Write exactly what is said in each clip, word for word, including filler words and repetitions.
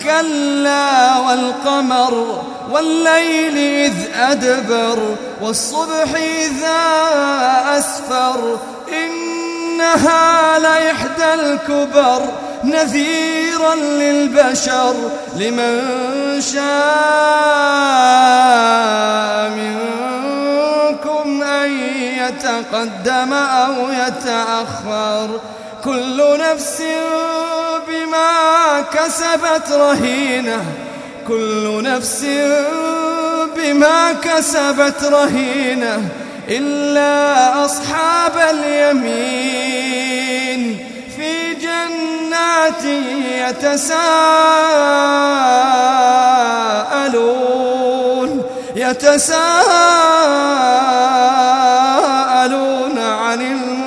كلا والقمر والليل إذ أدبر والصبح إذا أسفر إنها لإحدى الكبر نذيرا للبشر لمن شاء منكم أن يتقدم أو يتأخر كل نفس بما كسبت رهينة كل نفس بما كسبت رهينة إلا أصحاب اليمين في جنات يتساءلون يتساءلون عن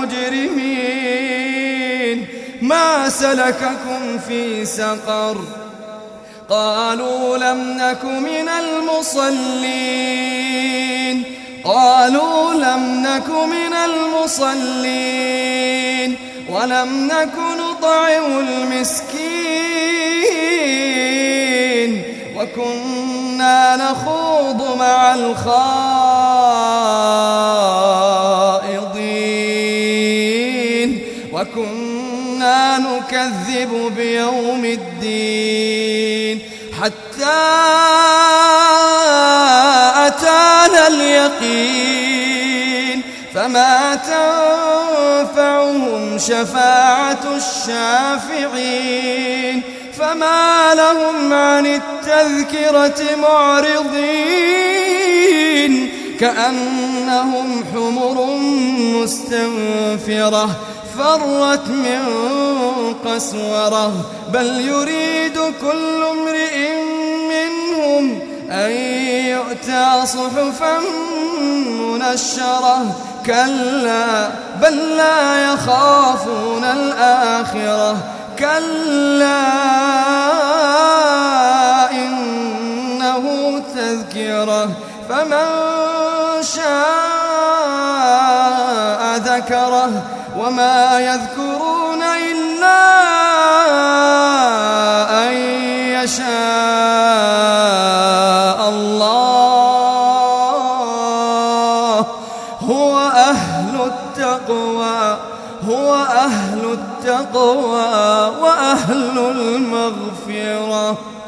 المجرمين ما سلككم في سقر قالوا لم نك من المصلين قالوا لم نك من المصلين ولم نك نطعم المسكين وكنا نخوض مع الخائضين وكنا نكذب بيوم الدين حتى أتانا اليقين فما تنفعهم شفاعة الشافعين فما لهم عن التذكرة معرضين كأنهم حمر مستنفرة فرت من قسورة بل يريد كل امرئ منهم أن يؤتى صحفا منشرة كلا بل لا يخافون الآخرة كلا إنه تذكرة فمن شاء ذكره وما يذكرون إلا أن يشاء الله هو أهل التقوى هو أهل التقوى وأهل المغفرة.